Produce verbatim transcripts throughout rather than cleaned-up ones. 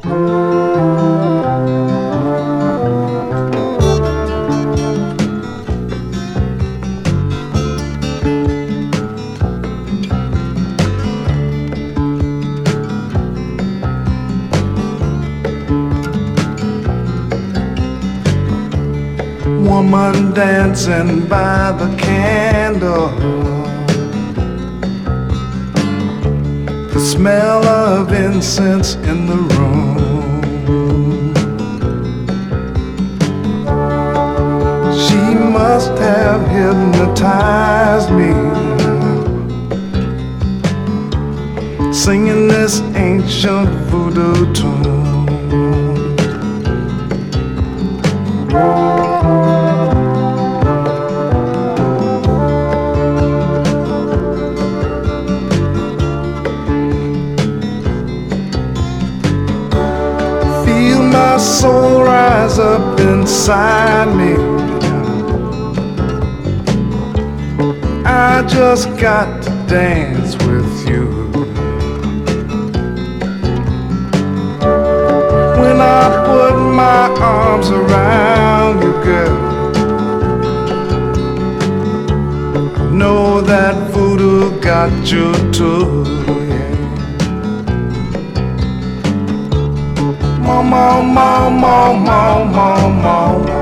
Woman dancing by the candle, the smell of incense in the room. She must have hypnotized me, singing this ancient voodoo tune. My soul rise up inside me. I just got to dance with you. When I put my arms around you, girl, I know that voodoo got you too. Mama, mama, mama, mama.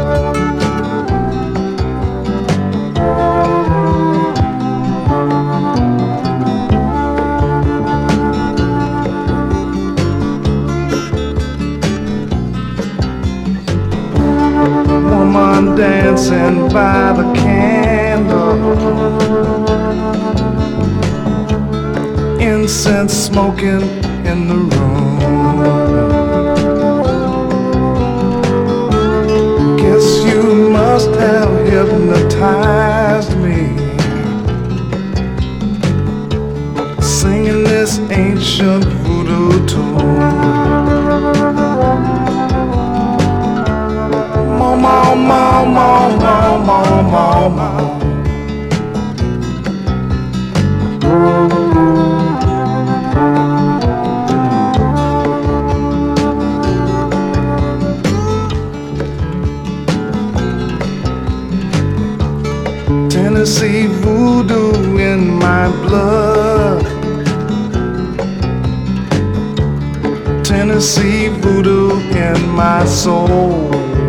Woman dancing by the candle, incense smoking in the room. You must have hypnotized me, singing this ancient voodoo tune. Mama, mama, mama, mama. Tennessee voodoo in my blood, Tennessee voodoo in my soul.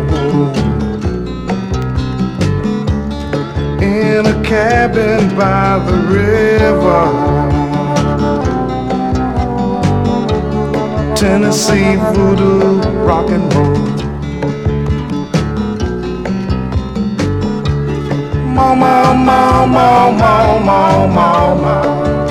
In a cabin by the river, Tennessee voodoo rock and roll. Mama, mama, mama, mama, mama.